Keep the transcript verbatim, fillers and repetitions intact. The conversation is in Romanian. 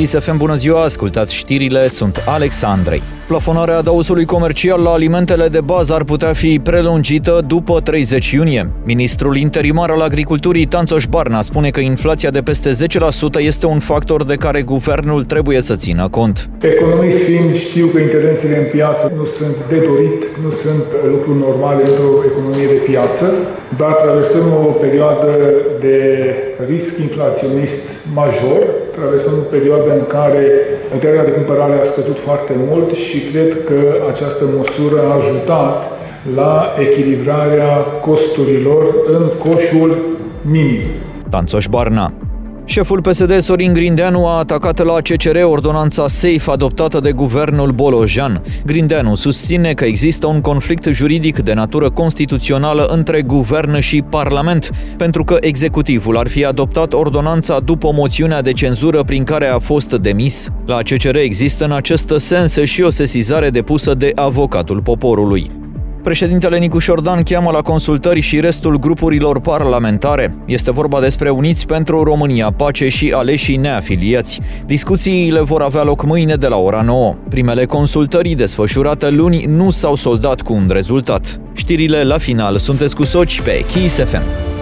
Kiss F M, bună ziua, ascultați știrile, sunt Alex Andrei. Plafonarea adăusului comercial la alimentele de bază ar putea fi prelungită după treizeci iunie. Ministrul interimar al agriculturii, Tanțoș Barna, spune că inflația de peste zece la sută este un factor de care guvernul trebuie să țină cont. Economist fiind, știu că intervențiile în piață nu sunt de dorit, nu sunt lucruri normale într-o economie de piață, dar traversăm o perioadă de risc inflaționist major, traversăm o perioadă în care puterea de cumpărare a scăzut foarte mult și cred că această măsură a ajutat la echilibrarea costurilor în coșul minim. Tanțoș Barna. Șeful P S D, Sorin Grindeanu, a atacat la C C R ordonanța SAFE adoptată de guvernul Bolojan. Grindeanu susține că există un conflict juridic de natură constituțională între guvern și parlament, pentru că executivul ar fi adoptat ordonanța după moțiunea de cenzură prin care a fost demis. La C C R există în acest sens și o sesizare depusă de avocatul poporului. Președintele Nicu Șordan cheamă la consultări și restul grupurilor parlamentare. Este vorba despre Uniți pentru România, Pace și aleșii neafiliați. Discuțiile vor avea loc mâine de la ora nouă. Primele consultări desfășurate luni nu s-au soldat cu un rezultat. Știrile la final, sunteți cu Soci pe Kiss F M.